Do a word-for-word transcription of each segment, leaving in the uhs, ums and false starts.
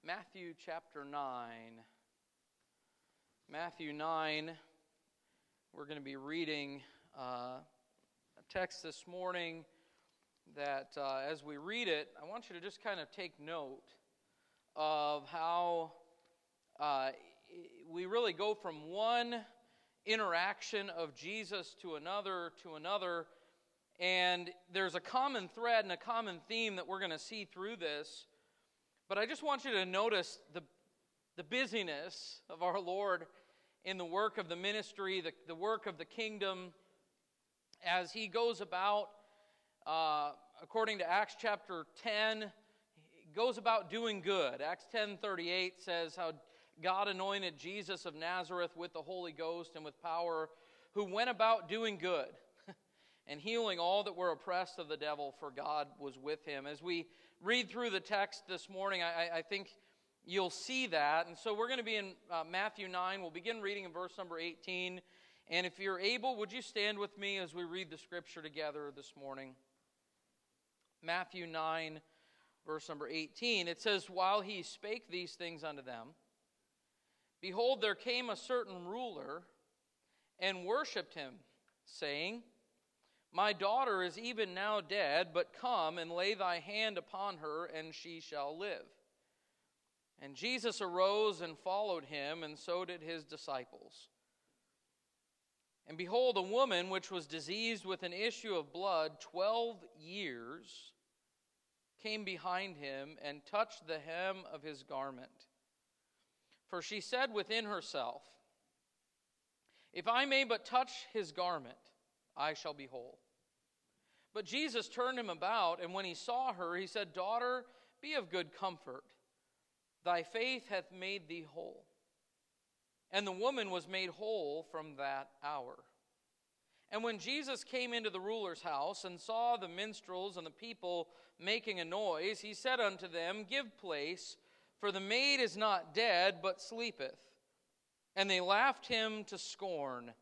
Matthew chapter nine. Matthew nine, we're going to be reading uh, a text this morning that uh, as we read it, I want you to just kind of take note of how uh, we really go from one interaction of Jesus to another to another, and there's a common thread and a common theme that we're going to see through this. But I just want you to notice the, the busyness of our Lord in the work of the ministry, the, the work of the kingdom, as He goes about, uh, according to Acts chapter ten, He goes about doing good. Acts ten thirty-eight says how God anointed Jesus of Nazareth with the Holy Ghost and with power, who went about doing good and healing all that were oppressed of the devil, for God was with him. As we read through the text this morning, I, I think you'll see that. And so we're going to be in uh, Matthew nine. We'll begin reading in verse number eighteen. And if you're able, would you stand with me as we read the scripture together this morning? Matthew nine, verse number eighteen. It says, "While he spake these things unto them, behold, there came a certain ruler and worshipped him, saying, My daughter is even now dead, but come and lay thy hand upon her, and she shall live. And Jesus arose and followed him, and so did his disciples. And behold, a woman which was diseased with an issue of blood twelve years came behind him and touched the hem of his garment. For she said within herself, If I may but touch his garment, I shall be whole. But Jesus turned him about, and when he saw her, he said, Daughter, be of good comfort. Thy faith hath made thee whole. And the woman was made whole from that hour. And when Jesus came into the ruler's house and saw the minstrels and the people making a noise, he said unto them, Give place, for the maid is not dead, but sleepeth. And they laughed him to scorn.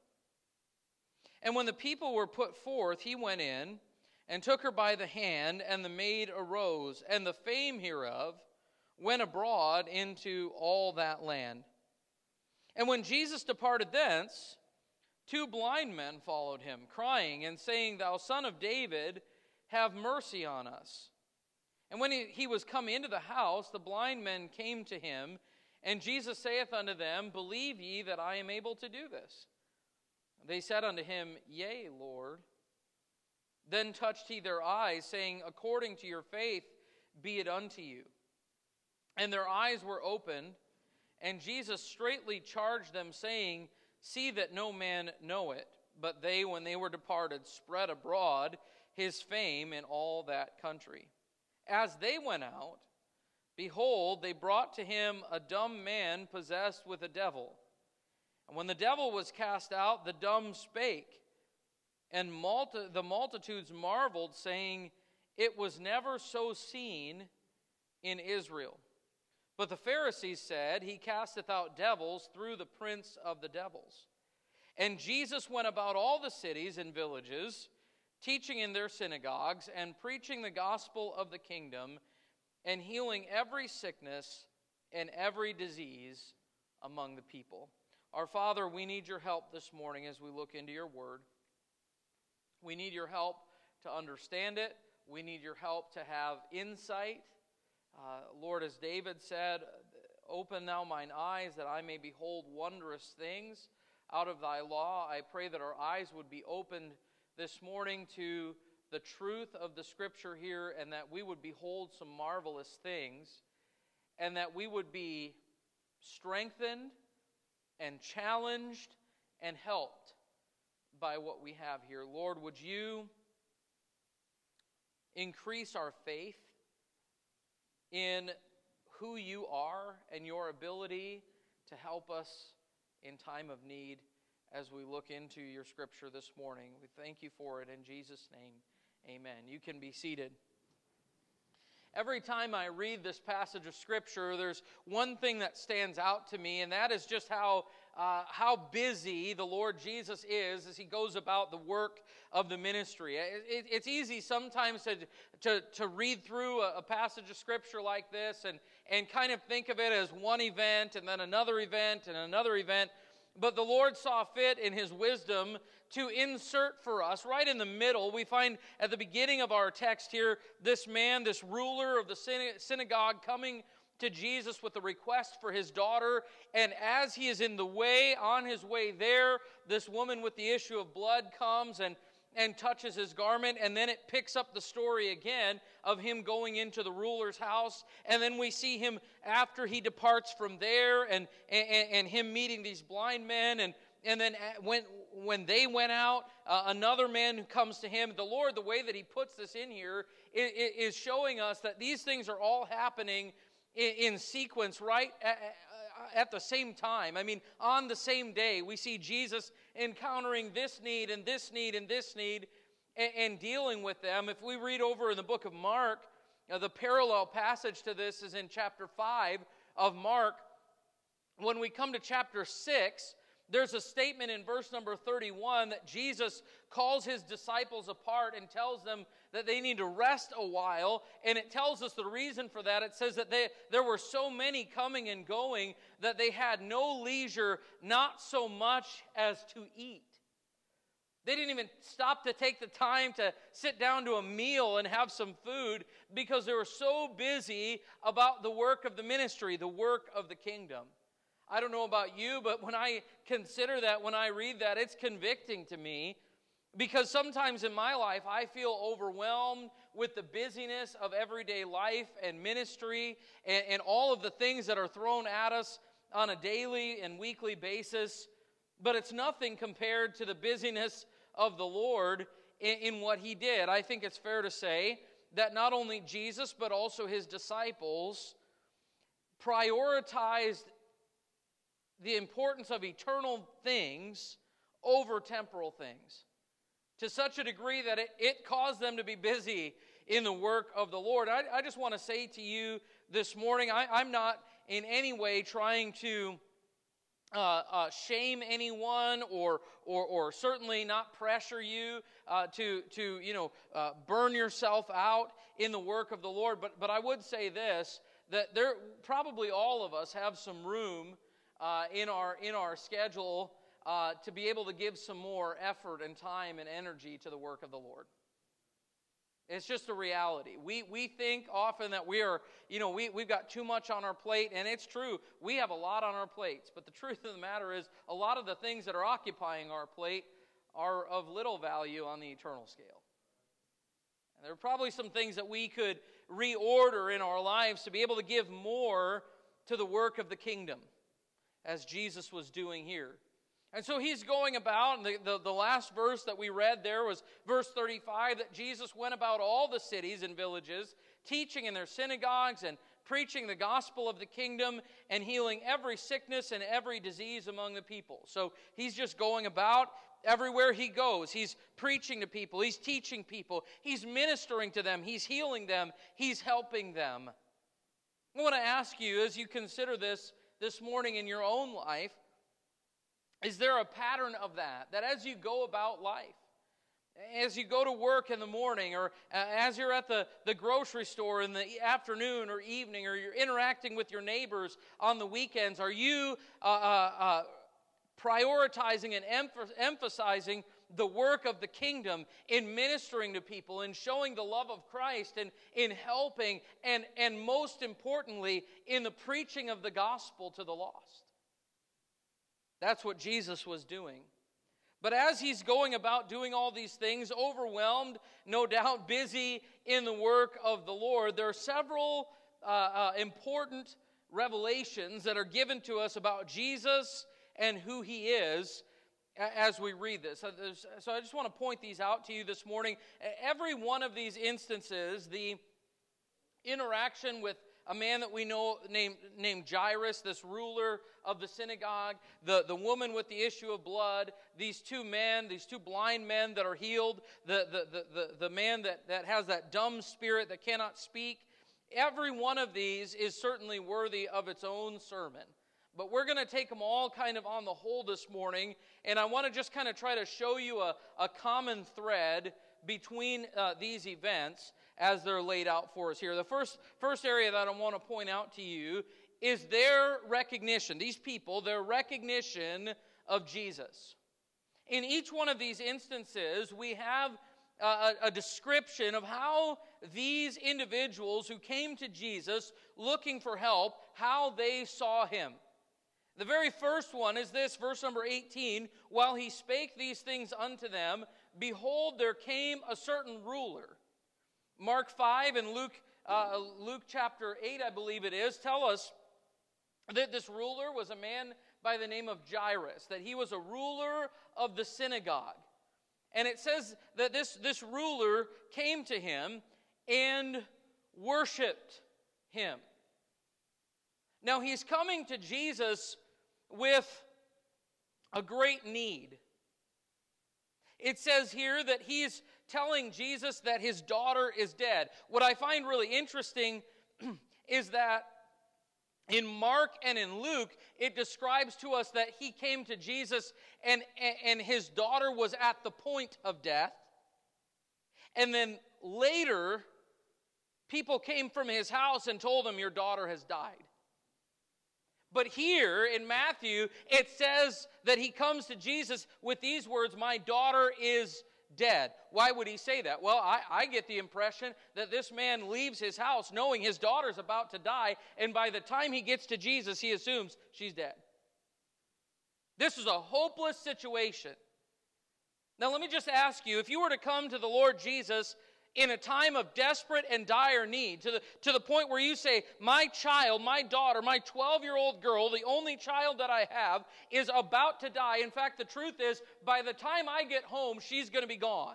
And when the people were put forth, he went in, and took her by the hand, and the maid arose, and the fame hereof went abroad into all that land. And when Jesus departed thence, two blind men followed him, crying and saying, Thou Son of David, have mercy on us. And when he, he was come into the house, the blind men came to him, and Jesus saith unto them, Believe ye that I am able to do this? They said unto him, Yea, Lord. Then touched he their eyes, saying, According to your faith be it unto you. And their eyes were opened, and Jesus straitly charged them, saying, See that no man know it. But they, when they were departed, spread abroad his fame in all that country. As they went out, behold, they brought to him a dumb man possessed with a devil. And when the devil was cast out, the dumb spake. And multi- the multitudes marveled, saying, It was never so seen in Israel. But the Pharisees said, He casteth out devils through the prince of the devils. And Jesus went about all the cities and villages, teaching in their synagogues, and preaching the gospel of the kingdom, and healing every sickness and every disease among the people. Our Father, we need your help this morning as we look into your word. We need your help to understand it. We need your help to have insight. Uh, Lord, as David said, Open thou mine eyes that I may behold wondrous things out of thy law. I pray that our eyes would be opened this morning to the truth of the scripture here, and that we would behold some marvelous things, and that we would be strengthened and challenged and helped by what we have here. Lord, would you increase our faith in who you are and your ability to help us in time of need as we look into your scripture this morning. We thank you for it in Jesus' name. Amen. You can be seated. Every time I read this passage of Scripture, there's one thing that stands out to me, and that is just how uh, how busy the Lord Jesus is as he goes about the work of the ministry. It, it, it's easy sometimes to, to, to read through a, a passage of Scripture like this and, and kind of think of it as one event and then another event and another event. But the Lord saw fit in his wisdom to insert for us, right in the middle, we find at the beginning of our text here, this man, this ruler of the synagogue coming to Jesus with a request for his daughter. And as he is in the way, on his way there, this woman with the issue of blood comes and, and touches his garment. And then it picks up the story again of him going into the ruler's house. And then we see him after he departs from there and, and, and him meeting these blind men. And, and then when, when they went out, uh, another man who comes to him. The Lord, the way that he puts this in here, is, is showing us that these things are all happening in sequence, right at the same time. I mean, on the same day, we see Jesus encountering this need and this need and this need and, and dealing with them. If we read over in the book of Mark, uh, the parallel passage to this is in chapter five of Mark. When we come to chapter six, there's a statement in verse number thirty-one that Jesus calls his disciples apart and tells them that they need to rest a while. And it tells us the reason for that. It says that they, there were so many coming and going that they had no leisure, not so much as to eat. They didn't even stop to take the time to sit down to a meal and have some food because they were so busy about the work of the ministry, the work of the kingdom. I don't know about you, but when I consider that, when I read that, it's convicting to me because sometimes in my life I feel overwhelmed with the busyness of everyday life and ministry and, and all of the things that are thrown at us on a daily and weekly basis. But it's nothing compared to the busyness of the Lord in, in what he did. I think it's fair to say that not only Jesus but also his disciples prioritized the importance of eternal things over temporal things to such a degree that it, it caused them to be busy in the work of the Lord. I, I just want to say to you this morning, I, I'm not in any way trying to uh, uh, shame anyone or, or or certainly not pressure you uh, to, to you know, uh, burn yourself out in the work of the Lord. But, but I would say this, that there probably all of us have some room Uh, in our in our schedule uh, to be able to give some more effort and time and energy to the work of the Lord. It's just a reality. We we think often that we are, you know, we, we've got too much on our plate, and it's true. We have a lot on our plates, but the truth of the matter is a lot of the things that are occupying our plate are of little value on the eternal scale. And there are probably some things that we could reorder in our lives to be able to give more to the work of the kingdom, as Jesus was doing here. And so he's going about, and the, the, the last verse that we read there was verse thirty-five, that Jesus went about all the cities and villages, teaching in their synagogues and preaching the gospel of the kingdom and healing every sickness and every disease among the people. So he's just going about everywhere he goes. He's preaching to people. He's teaching people. He's ministering to them. He's healing them. He's helping them. I want to ask you, as you consider this this morning in your own life, is there a pattern of that? That as you go about life, as you go to work in the morning, or as you're at the, the grocery store in the afternoon or evening, or you're interacting with your neighbors on the weekends, are you uh, uh, uh, prioritizing and emph- emphasizing the work of the kingdom in ministering to people, in showing the love of Christ, and in helping, and, and most importantly, in the preaching of the gospel to the lost? That's what Jesus was doing. But as he's going about doing all these things, overwhelmed, no doubt busy in the work of the Lord, there are several uh, uh, important revelations that are given to us about Jesus and who he is as we read this. So I just want to point these out to you this morning. Every one of these instances, the interaction with a man that we know named, named Jairus, this ruler of the synagogue, the, the woman with the issue of blood, these two men, these two blind men that are healed, the, the, the, the, the man that, that has that dumb spirit that cannot speak, every one of these is certainly worthy of its own sermon. But we're going to take them all kind of on the whole this morning, and I want to just kind of try to show you a, a common thread between uh, these events as they're laid out for us here. The first, first area that I want to point out to you is their recognition, these people, their recognition of Jesus. In each one of these instances, we have a, a description of how these individuals who came to Jesus looking for help, how they saw him. The very first one is this, verse number eighteen, while he spake these things unto them, behold, there came a certain ruler. Mark five and Luke, uh, Luke chapter eight, I believe it is, tell us that this ruler was a man by the name of Jairus, that he was a ruler of the synagogue. And it says that this, this ruler came to him and worshiped him. Now he's coming to Jesus with a great need. It says here that he's telling Jesus that his daughter is dead. What I find really interesting is that in Mark and in Luke, it describes to us that he came to Jesus and, and his daughter was at the point of death. And then later, people came from his house and told him, your daughter has died. But here in Matthew, it says that he comes to Jesus with these words, my daughter is dead. Why would he say that? Well, I, I get the impression that this man leaves his house knowing his daughter's about to die, and by the time he gets to Jesus, he assumes she's dead. This is a hopeless situation. Now, let me just ask you, if you were to come to the Lord Jesus in a time of desperate and dire need, to the, to the point where you say, my child, my daughter, my twelve-year-old girl, the only child that I have, is about to die. In fact, the truth is, by the time I get home, she's going to be gone.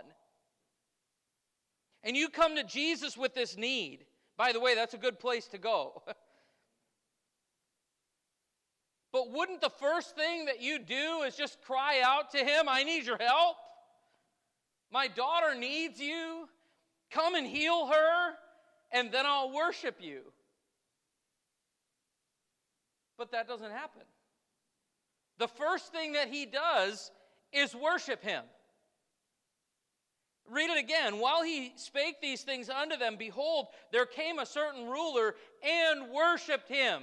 And you come to Jesus with this need. By the way, that's a good place to go. But wouldn't the first thing that you do is just cry out to him, I need your help? My daughter needs you. Come and heal her, and then I'll worship you. But that doesn't happen. The first thing that he does is worship him. Read it again. While he spake these things unto them, behold, there came a certain ruler and worshiped him.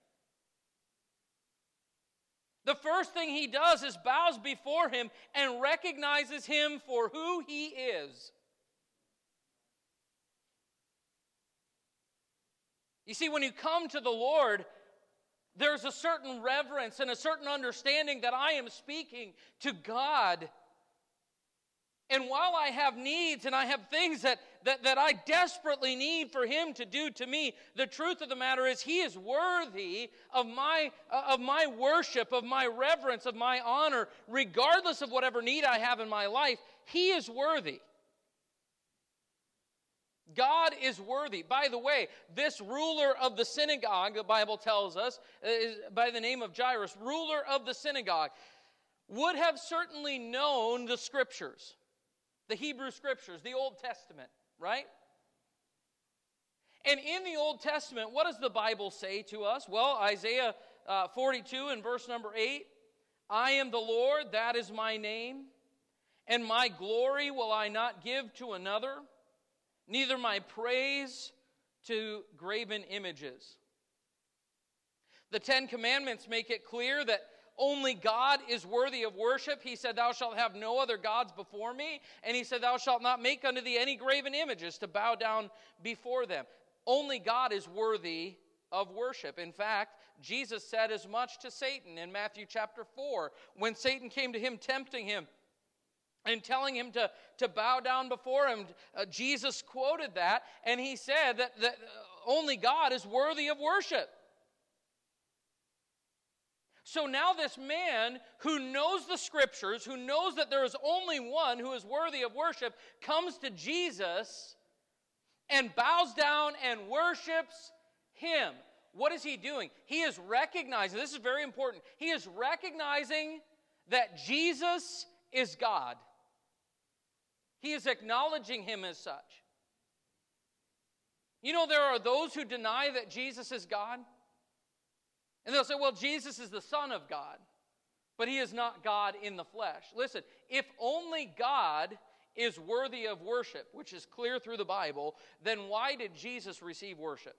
The first thing he does is bows before him and recognizes him for who he is. You see, when you come to the Lord, there's a certain reverence and a certain understanding that I am speaking to God. And while I have needs and I have things that, that, that I desperately need for him to do to me, the truth of the matter is he is worthy of my, uh, of my worship, of my reverence, of my honor, regardless of whatever need I have in my life. He is worthy. God is worthy. By the way, this ruler of the synagogue, the Bible tells us, is by the name of Jairus, ruler of the synagogue, would have certainly known the scriptures, the Hebrew scriptures, the Old Testament, right? And in the Old Testament, what does the Bible say to us? Well, Isaiah uh, forty-two and verse number eight, I am the Lord, that is my name, and my glory will I not give to another, neither my praise to graven images. The Ten Commandments make it clear that only God is worthy of worship. He said, thou shalt have no other gods before me. And he said, thou shalt not make unto thee any graven images to bow down before them. Only God is worthy of worship. In fact, Jesus said as much to Satan in Matthew chapter four, when Satan came to him tempting him and telling him to, to bow down before him. Uh, Jesus quoted that, and he said that, that only God is worthy of worship. So now this man who knows the scriptures, who knows that there is only one who is worthy of worship, comes to Jesus and bows down and worships him. What is he doing? He is recognizing, this is very important, he is recognizing that Jesus is God. He is acknowledging him as such. You know, there are those who deny that Jesus is God. And they'll say, well, Jesus is the Son of God, but he is not God in the flesh. Listen, if only God is worthy of worship, which is clear through the Bible, then why did Jesus receive worship?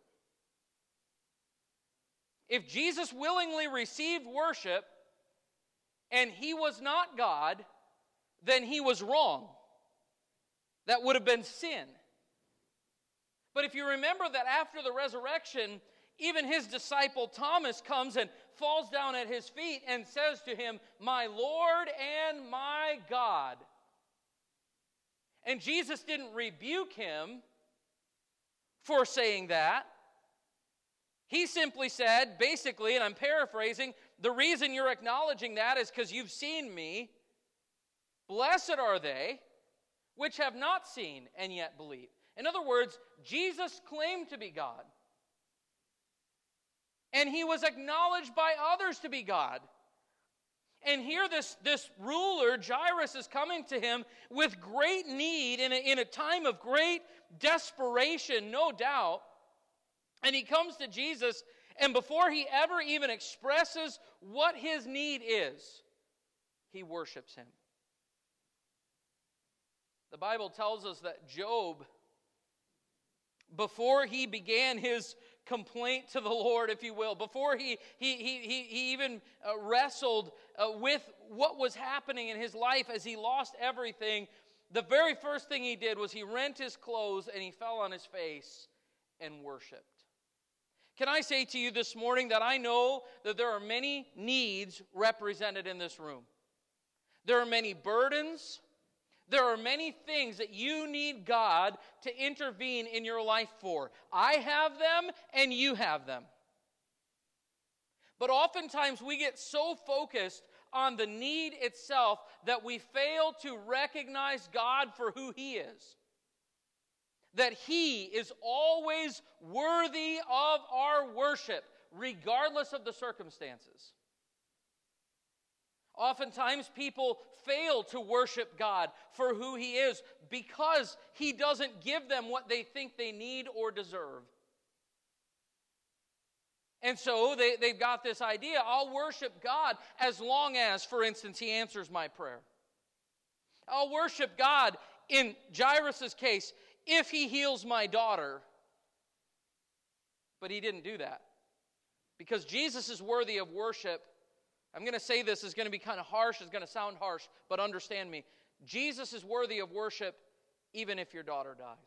If Jesus willingly received worship and he was not God, then he was wrong. That would have been sin. But if you remember that after the resurrection, even his disciple Thomas comes and falls down at his feet and says to him, "My Lord and my God." And Jesus didn't rebuke him for saying that. He simply said, basically, and I'm paraphrasing, the reason you're acknowledging that is because you've seen me. Blessed are they which have not seen and yet believe. In other words, Jesus claimed to be God. And he was acknowledged by others to be God. And here this, this ruler, Jairus, is coming to him with great need in a, in a time of great desperation, no doubt. And he comes to Jesus, and before he ever even expresses what his need is, he worships him. The Bible tells us that Job, before he began his complaint to the Lord, if you will, before he, he, he, he, he even uh, wrestled uh, with what was happening in his life as he lost everything, the very first thing he did was he rent his clothes and he fell on his face and worshiped. Can I say to you this morning that I know that there are many needs represented in this room. There are many burdens. There are many things that you need God to intervene in your life for. I have them and you have them. But oftentimes we get so focused on the need itself that we fail to recognize God for who he is. That he is always worthy of our worship, regardless of the circumstances. Oftentimes people fail to worship God for who he is because he doesn't give them what they think they need or deserve. And so they, they've got this idea, I'll worship God as long as, for instance, he answers my prayer. I'll worship God, in Jairus' case, if he heals my daughter. But he didn't do that. Because Jesus is worthy of worship. I'm going to say this is going to be kind of harsh, it's going to sound harsh, but understand me. Jesus is worthy of worship even if your daughter dies.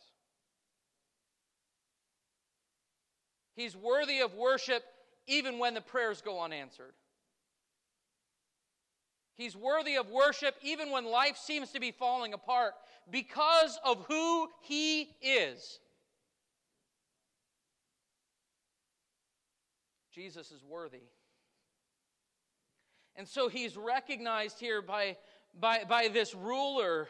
He's worthy of worship even when the prayers go unanswered. He's worthy of worship even when life seems to be falling apart because of who he is. Jesus is worthy. And so he's recognized here by, by, by this ruler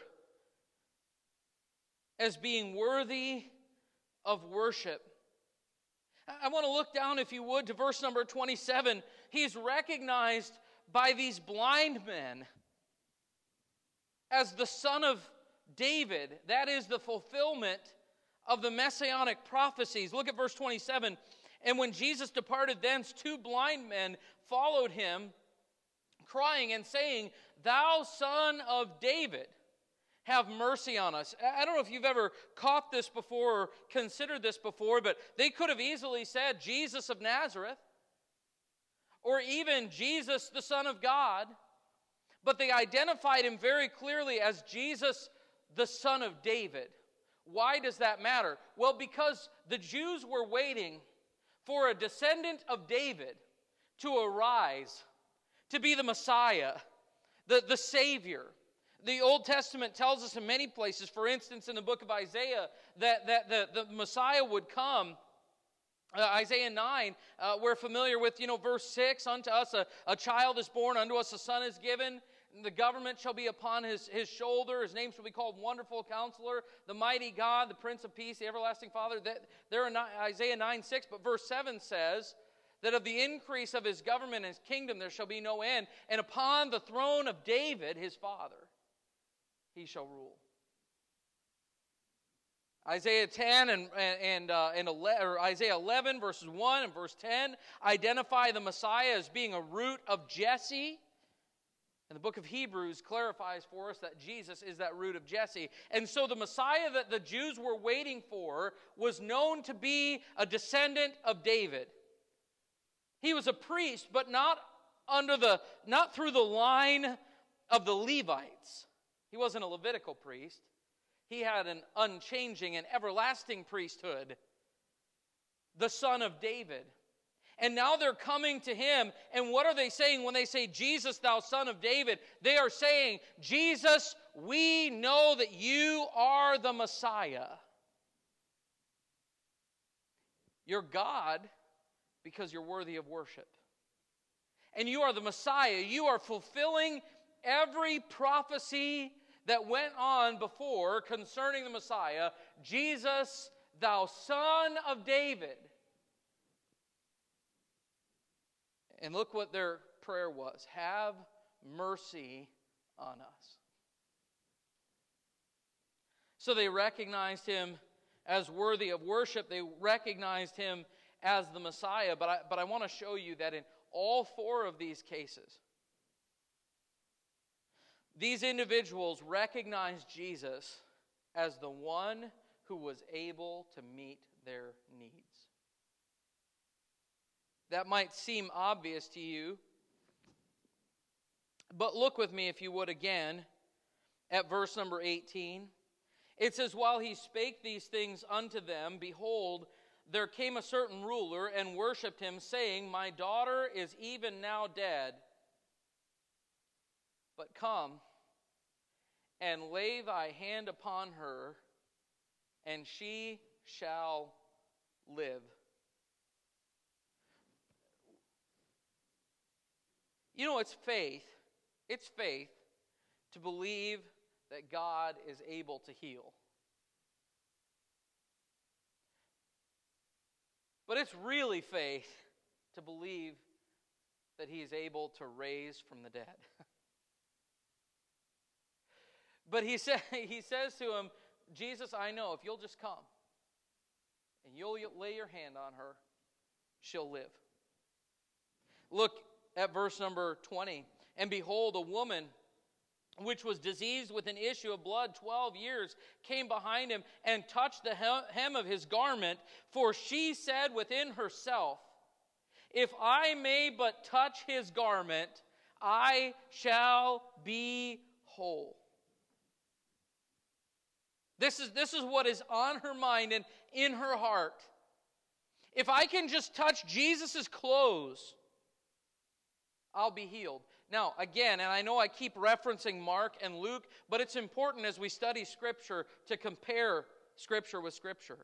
as being worthy of worship. I want to look down, if you would, to verse number twenty-seven. He's recognized by these blind men as the Son of David. That is the fulfillment of the messianic prophecies. Look at verse twenty-seven. And when Jesus departed thence, two blind men followed him, crying and saying, "Thou Son of David, have mercy on us." I don't know if you've ever caught this before or considered this before, but they could have easily said Jesus of Nazareth or even Jesus, the Son of God, but they identified him very clearly as Jesus, the Son of David. Why does that matter? Well, because the Jews were waiting for a descendant of David to arise, to be the Messiah, the, the Savior. The Old Testament tells us in many places, for instance, in the book of Isaiah, that, that the, the Messiah would come. Uh, Isaiah nine, uh, we're familiar with, you know, verse six, unto us a, a child is born, unto us a son is given. The government shall be upon his, his shoulder. His name shall be called Wonderful Counselor, the Mighty God, the Prince of Peace, the Everlasting Father. That, there in Isaiah nine six, but verse seven says that of the increase of his government and his kingdom there shall be no end, and upon the throne of David, his father, he shall rule. Isaiah ten and, and, uh, and ele- or Isaiah eleven, verses one and verse ten, identify the Messiah as being a root of Jesse. And the book of Hebrews clarifies for us that Jesus is that root of Jesse. And so the Messiah that the Jews were waiting for was known to be a descendant of David. He was a priest, but not under the not through the line of the Levites. He wasn't a Levitical priest. He had an unchanging and everlasting priesthood, the son of David. And now they're coming to him, and what are they saying when they say, Jesus, thou son of David? They are saying, Jesus, we know that you are the Messiah. You're God because you're worthy of worship. And you are the Messiah. You are fulfilling every prophecy that went on before concerning the Messiah. Jesus, thou son of David. And look what their prayer was. Have mercy on us. So they recognized him as worthy of worship. They recognized him as the Messiah. But I, but I want to show you that in all four of these cases, these individuals recognized Jesus as the one who was able to meet their needs. That might seem obvious to you, but look with me, if you would, again at verse number eighteen. It says, while he spake these things unto them, behold, there came a certain ruler and worshipped him, saying, my daughter is even now dead, but come and lay thy hand upon her, and she shall live. You know, it's faith. It's faith to believe that God is able to heal. But it's really faith to believe that he is able to raise from the dead. But he, say, he says to him, Jesus, I know if you'll just come and you'll lay your hand on her, she'll live. Look at verse number twenty. And behold, a woman which was diseased with an issue of blood twelve years came behind him and touched the hem of his garment. For she said within herself, if I may but touch his garment, I shall be whole. This is, this is what is on her mind and in her heart. If I can just touch Jesus' clothes, I'll be healed. Now, again, and I know I keep referencing Mark and Luke, but it's important as we study Scripture to compare Scripture with Scripture.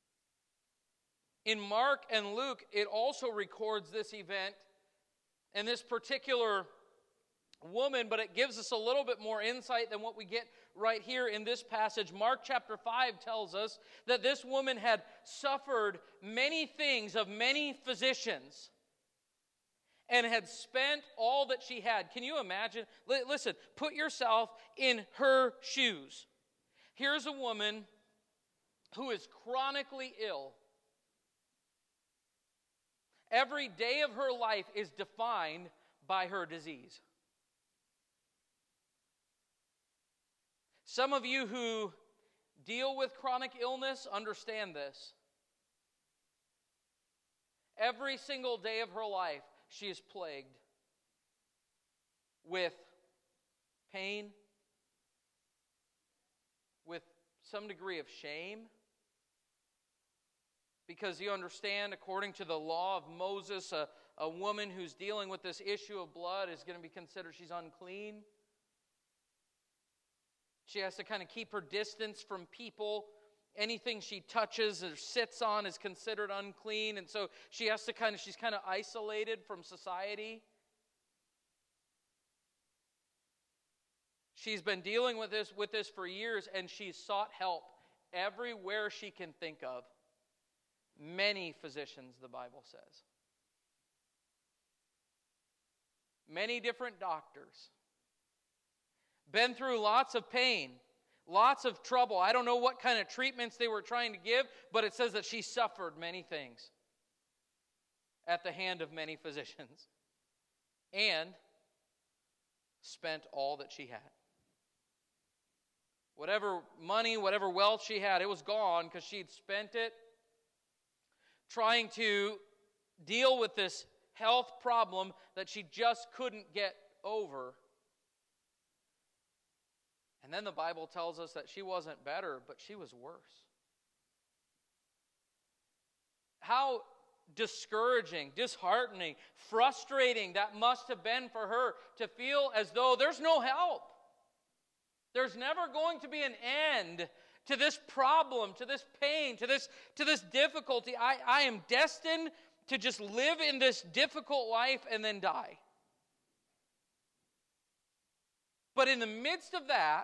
In Mark and Luke, it also records this event and this particular woman, but it gives us a little bit more insight than what we get right here in this passage. Mark chapter five tells us that this woman had suffered many things of many physicians and had spent all that she had. Can you imagine? L- listen, put yourself in her shoes. Here's a woman who is chronically ill. Every day of her life is defined by her disease. Some of you who deal with chronic illness understand this. Every single day of her life, she is plagued with pain, with some degree of shame. Because you understand, according to the law of Moses, a, a woman who's dealing with this issue of blood is going to be considered she's unclean. She has to kind of keep her distance from people. Anything she touches or sits on is considered unclean. And so she has to kind of, she's kind of isolated from society. She's been dealing with this, with this for years, and she's sought help everywhere she can think of. Many physicians, the Bible says. Many different doctors. Been through lots of pain. Lots of trouble. I don't know what kind of treatments they were trying to give, but it says that she suffered many things at the hand of many physicians and spent all that she had. Whatever money, whatever wealth she had, it was gone because she'd spent it trying to deal with this health problem that she just couldn't get over. And then the Bible tells us that she wasn't better, but she was worse. How discouraging, disheartening, frustrating that must have been for her to feel as though there's no help. There's never going to be an end to this problem, to this pain, to this, to this difficulty. I, I am destined to just live in this difficult life and then die. But in the midst of that,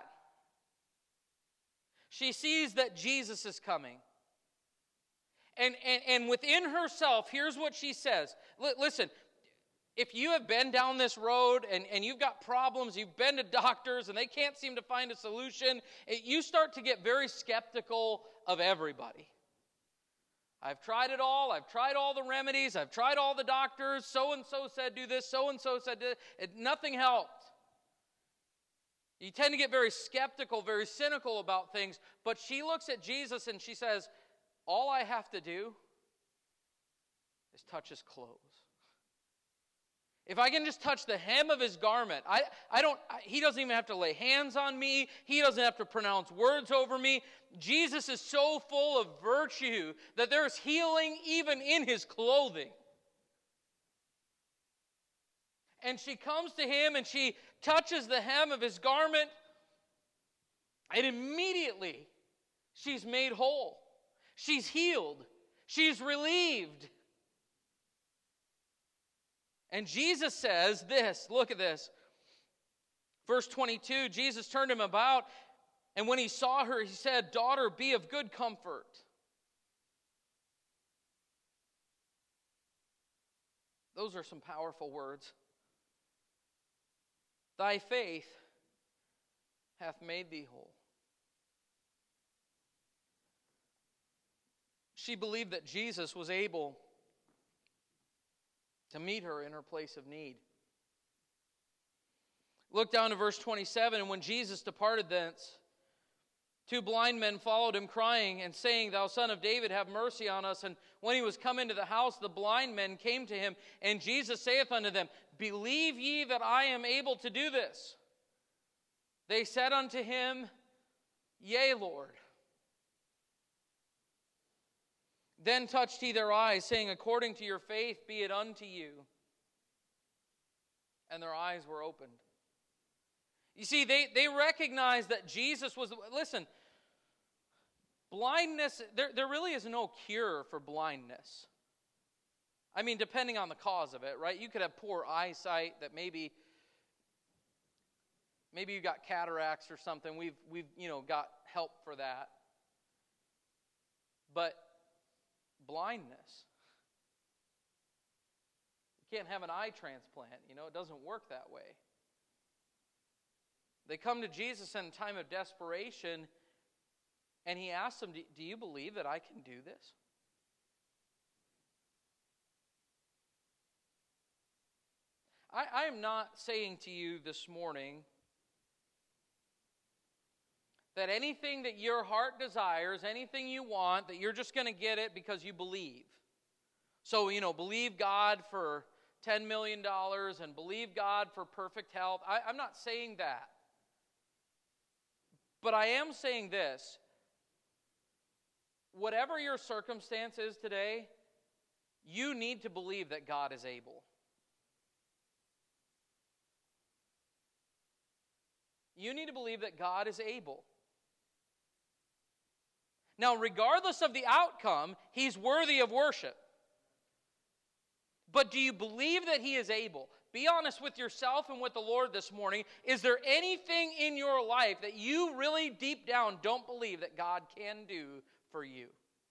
she sees that Jesus is coming. And, and, and within herself, here's what she says. L- listen, if you have been down this road and, and you've got problems, you've been to doctors and they can't seem to find a solution, it, you start to get very skeptical of everybody. I've tried it all. I've tried all the remedies. I've tried all the doctors. So-and-so said do this. So-and-so said do it. Nothing helped. You tend to get very skeptical, very cynical about things. But she looks at Jesus and she says, all I have to do is touch his clothes. If I can just touch the hem of his garment, I, I don't, I, he doesn't even have to lay hands on me. He doesn't have to pronounce words over me. Jesus is so full of virtue that there's healing even in his clothing. And she comes to him and she touches the hem of his garment, and immediately she's made whole. She's healed. She's relieved. And Jesus says this, look at this. Verse twenty-two, Jesus turned him about, and when he saw her, he said, "Daughter, be of good comfort." Those are some powerful words. Thy faith hath made thee whole. She believed that Jesus was able to meet her in her place of need. Look down to verse twenty-seven. And when Jesus departed thence, two blind men followed him, crying and saying, Thou Son of David, have mercy on us. And when he was come into the house, the blind men came to him, and Jesus saith unto them, Believe ye that I am able to do this? They said unto him, Yea, Lord. Then touched he their eyes, saying, According to your faith be it unto you. And their eyes were opened. You see, they, they recognized that Jesus was, listen, blindness, there, there really is no cure for blindness. I mean, depending on the cause of it, right? You could have poor eyesight that maybe, maybe you got cataracts or something. We've, we've, you know, got help for that. But blindness, you can't have an eye transplant. You know, it doesn't work that way. They come to Jesus in a time of desperation, and he asks them, do you believe that I can do this? I, I am not saying to you this morning that anything that your heart desires, anything you want, that you're just going to get it because you believe. So, you know, believe God for ten million dollars and believe God for perfect health. I, I'm not saying that. But I am saying this. Whatever your circumstance is today, you need to believe that God is able. You need to believe that God is able. Now, regardless of the outcome, he's worthy of worship. But do you believe that he is able? Be honest with yourself and with the Lord this morning. Is there anything in your life that you really deep down don't believe that God can do for you?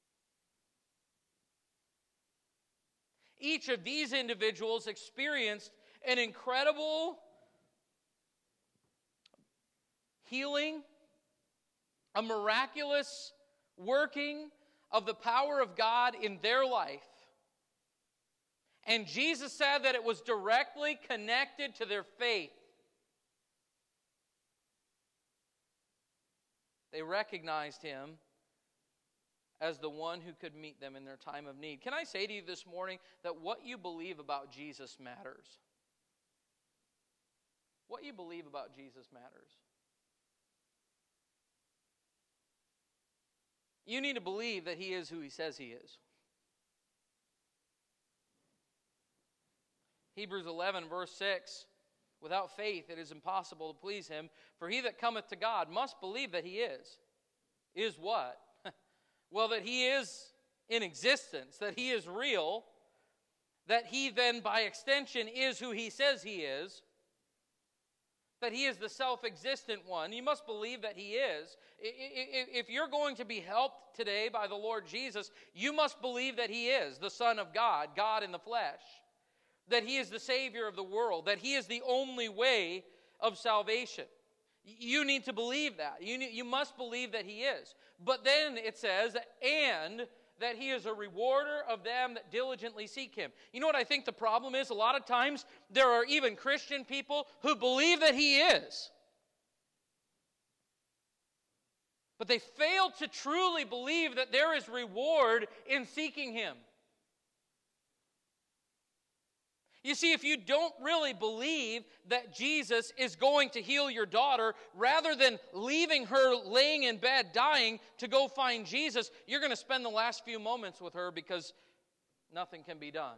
Each of these individuals experienced an incredible healing a miraculous working of the power of God in their life. And Jesus said that it was directly connected to their faith. They recognized him as the one who could meet them in their time of need. Can I say to you this morning that what you believe about Jesus matters? What you believe about Jesus matters. You need to believe that he is who he says he is. Hebrews eleven, verse six, without faith it is impossible to please him, for he that cometh to God must believe that he is. Is what? Well, that he is in existence, that he is real, that he then by extension is who he says he is, that he is the self-existent one. You must believe that he is. If you're going to be helped today by the Lord Jesus, you must believe that he is the Son of God, God in the flesh, that he is the Savior of the world, that he is the only way of salvation. You need to believe that. You, need, you must believe that he is. But then it says, and that he is a rewarder of them that diligently seek him. You know what I think the problem is? A lot of times there are even Christian people who believe that he is. But they fail to truly believe that there is reward in seeking him. You see, if you don't really believe that Jesus is going to heal your daughter, rather than leaving her laying in bed dying to go find Jesus, you're going to spend the last few moments with her because nothing can be done.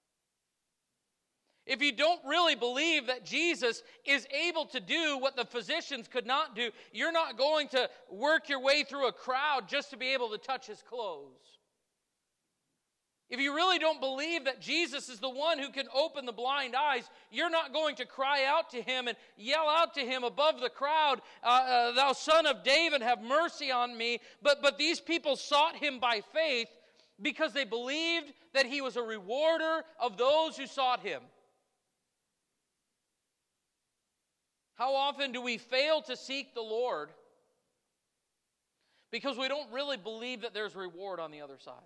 If you don't really believe that Jesus is able to do what the physicians could not do, you're not going to work your way through a crowd just to be able to touch his clothes. If you really don't believe that Jesus is the one who can open the blind eyes, you're not going to cry out to him and yell out to him above the crowd, uh, uh, thou son of David, have mercy on me. But, but these people sought him by faith because they believed that he was a rewarder of those who sought him. How often do we fail to seek the Lord because we don't really believe that there's reward on the other side?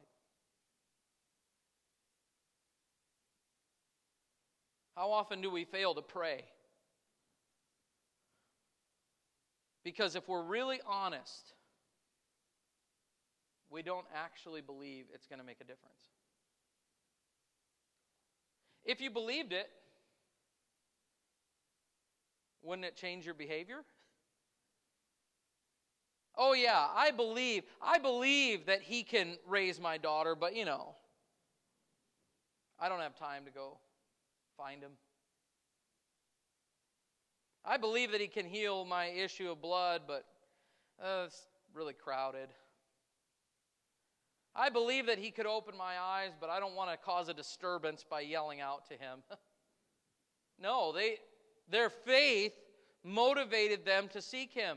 How often do we fail to pray? Because if we're really honest, we don't actually believe it's going to make a difference. If you believed it, wouldn't it change your behavior? Oh yeah, I believe, I believe that he can raise my daughter, but you know, I don't have time to go find him. I believe that he can heal my issue of blood, but uh, it's really crowded. I believe that he could open my eyes, but I don't want to cause a disturbance by yelling out to him. No, they, their faith motivated them to seek him.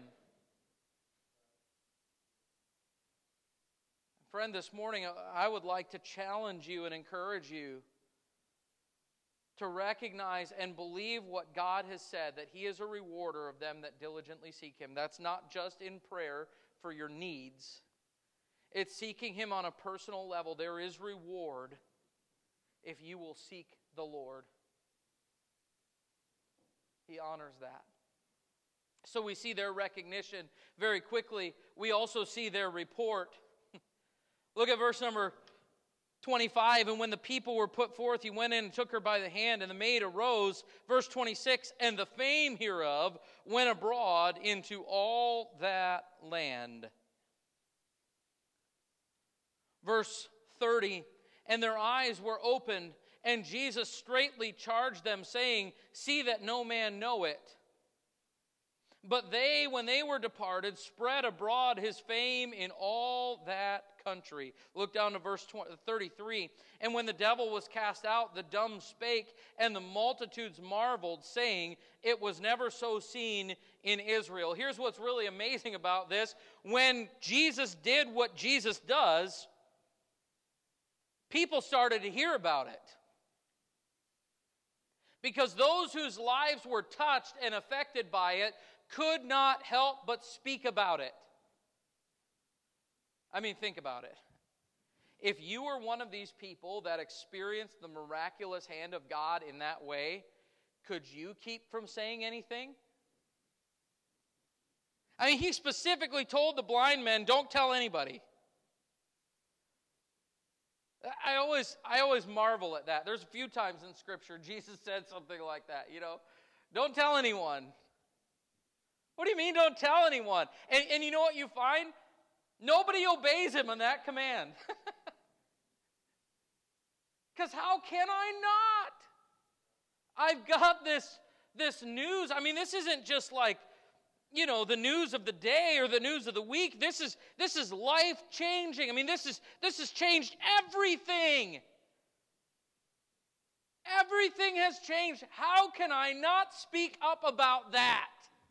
Friend, this morning I would like to challenge you and encourage you to recognize and believe what God has said, that he is a rewarder of them that diligently seek him. That's not just in prayer for your needs. It's seeking him on a personal level. There is reward if you will seek the Lord. He honors that. So we see their recognition very quickly. We also see their report. Look at verse number twenty-five, and when the people were put forth, he went in and took her by the hand, and the maid arose. Verse twenty-six, and the fame hereof went abroad into all that land. Verse thirty, and their eyes were opened, and Jesus straitly charged them, saying, see that no man know it. But they, when they were departed, spread abroad his fame in all that country. Look down to verse thirty-three. And when the devil was cast out, the dumb spake, and the multitudes marveled, saying, it was never so seen in Israel. Here's what's really amazing about this. When Jesus did what Jesus does, people started to hear about it. Because those whose lives were touched and affected by it could not help but speak about it. I mean, think about it. If you were one of these people that experienced the miraculous hand of God in that way, could you keep from saying anything? I mean, he specifically told the blind men, don't tell anybody. I always, I always marvel at that. There's a few times in Scripture Jesus said something like that, you know. Don't tell anyone. What do you mean don't tell anyone? And, and you know what you find? Nobody obeys him on that command. Because how can I not? I've got this, this news. I mean, this isn't just like, you know, the news of the day or the news of the week. This is this is life-changing. I mean, this is this has changed everything. Everything has changed. How can I not speak up about that?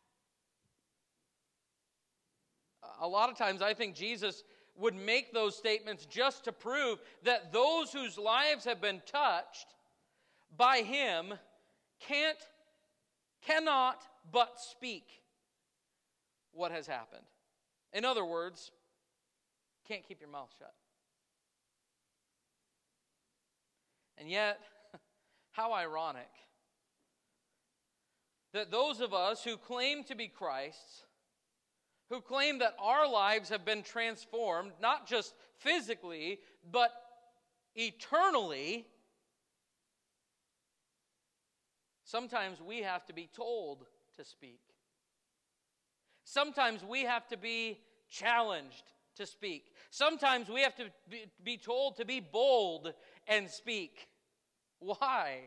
A lot of times I think Jesus would make those statements just to prove that those whose lives have been touched by him can't, cannot but speak what has happened. In other words, can't keep your mouth shut. And yet, how ironic that those of us who claim to be Christ's, who claim that our lives have been transformed, not just physically, but eternally, sometimes we have to be told to speak. Sometimes we have to be challenged to speak. Sometimes we have to be, be told to be bold and speak. Why?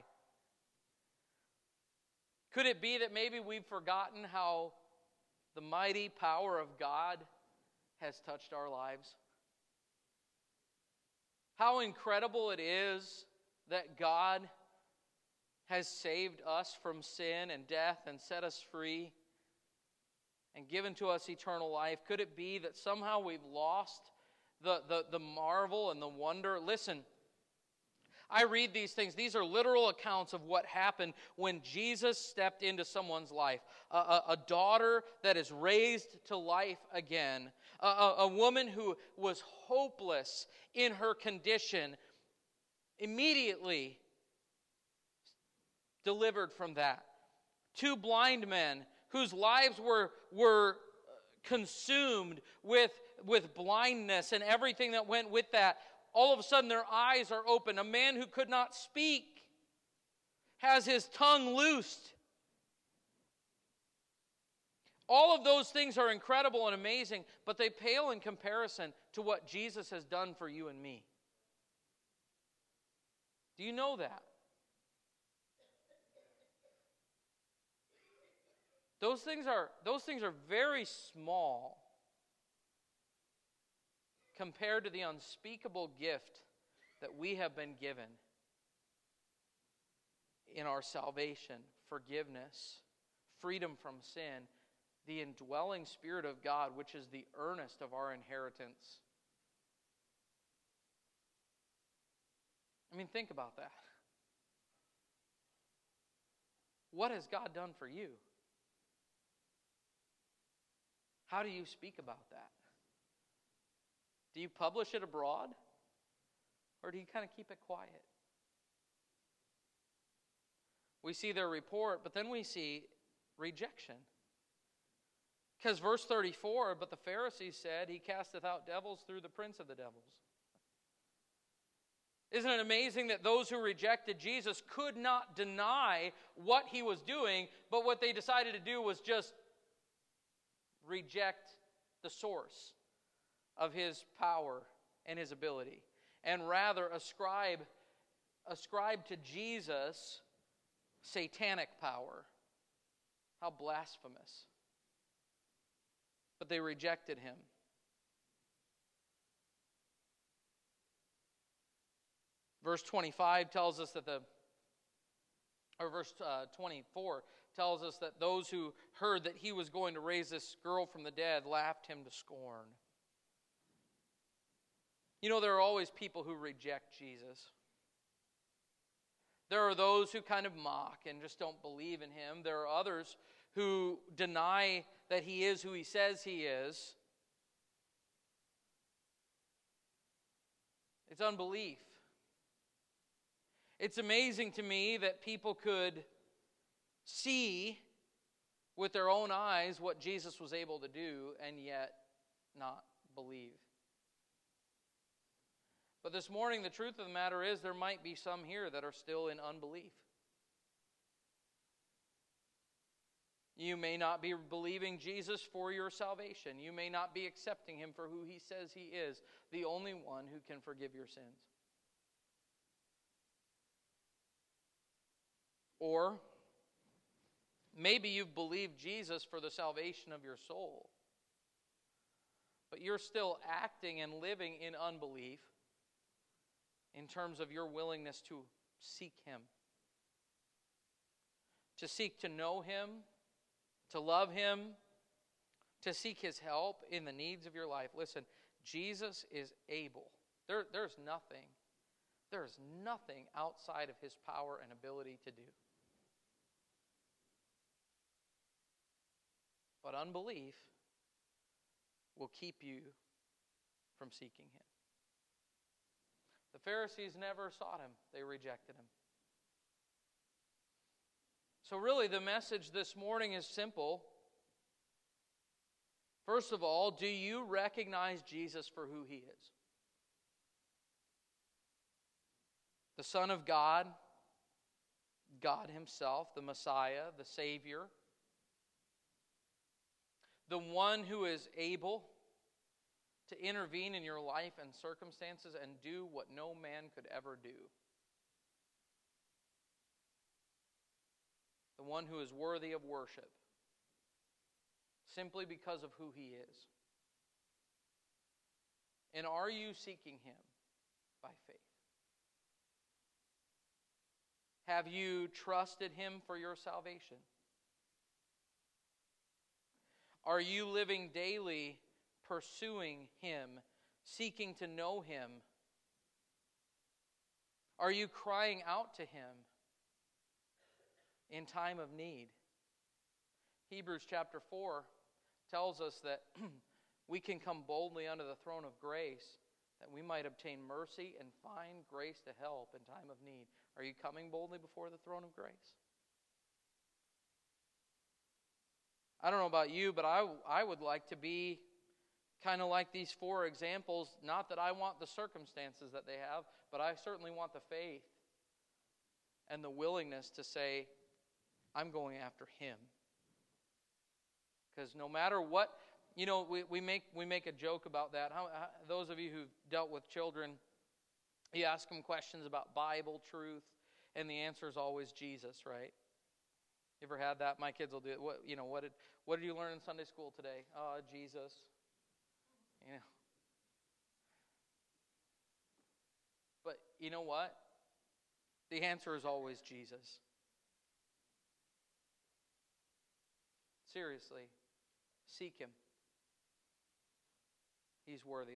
Could it be that maybe we've forgotten how the mighty power of God has touched our lives? How incredible it is that God has saved us from sin and death and set us free and given to us eternal life. Could it be that somehow we've lost the, the, the marvel and the wonder? Listen, I read these things. These are literal accounts of what happened when Jesus stepped into someone's life. A, a, a daughter that is raised to life again. A, a, a woman who was hopeless in her condition, immediately delivered from that. Two blind men whose lives were, were consumed with, with blindness and everything that went with that. All of a sudden their eyes are open. A man who could not speak has his tongue loosed. All of those things are incredible and amazing, but they pale in comparison to what Jesus has done for you and me. Do you know that? Those things are, those things are very small compared to the unspeakable gift that we have been given in our salvation, forgiveness, freedom from sin, the indwelling Spirit of God, which is the earnest of our inheritance. I mean, think about that. What has God done for you? How do you speak about that? Do you publish it abroad? Or do you kind of keep it quiet? We see their report, but then we see rejection. Because verse thirty-four, but the Pharisees said, he casteth out devils through the prince of the devils. Isn't it amazing that those who rejected Jesus could not deny what he was doing, but what they decided to do was just reject the source of his power and his ability, and rather ascribe, ascribe to Jesus satanic power. How blasphemous. But they rejected him. Verse twenty-five tells us that the, or verse uh, twenty-four tells us that those who heard that he was going to raise this girl from the dead laughed him to scorn. You know, there are always people who reject Jesus. There are those who kind of mock and just don't believe in him. There are others who deny that he is who he says he is. It's unbelief. It's amazing to me that people could see with their own eyes what Jesus was able to do and yet not believe. But this morning, the truth of the matter is there might be some here that are still in unbelief. You may not be believing Jesus for your salvation. You may not be accepting Him for who He says He is, the only one who can forgive your sins. Or maybe you've believed Jesus for the salvation of your soul, but you're still acting and living in unbelief in terms of your willingness to seek Him, to seek to know Him, to love Him, to seek His help in the needs of your life. Listen, Jesus is able. There, there's nothing, there's nothing outside of His power and ability to do. But unbelief will keep you from seeking Him. The Pharisees never sought Him. They rejected Him. So really the message this morning is simple. First of all, do you recognize Jesus for who He is? The Son of God, God Himself, the Messiah, the Savior, the one who is able to intervene in your life and circumstances and do what no man could ever do. The one who is worthy of worship simply because of who He is. And are you seeking Him by faith? Have you trusted Him for your salvation? Are you living daily pursuing Him, seeking to know Him? Are you crying out to Him in time of need? Hebrews chapter four tells us that we can come boldly unto the throne of grace that we might obtain mercy and find grace to help in time of need. Are you coming boldly before the throne of grace? I don't know about you, but I, I would like to be kind of like these four examples. Not that I want the circumstances that they have, but I certainly want the faith and the willingness to say, I'm going after Him. Because no matter what, you know, we, we make we make a joke about that. How, how, those of you who've dealt with children, you ask them questions about Bible truth, and the answer is always Jesus, right? You ever had that? My kids will do it. What, you know, what did what did you learn in Sunday school today? Oh, Jesus. You know. But you know what? The answer is always Jesus. Seriously, seek Him. He's worthy.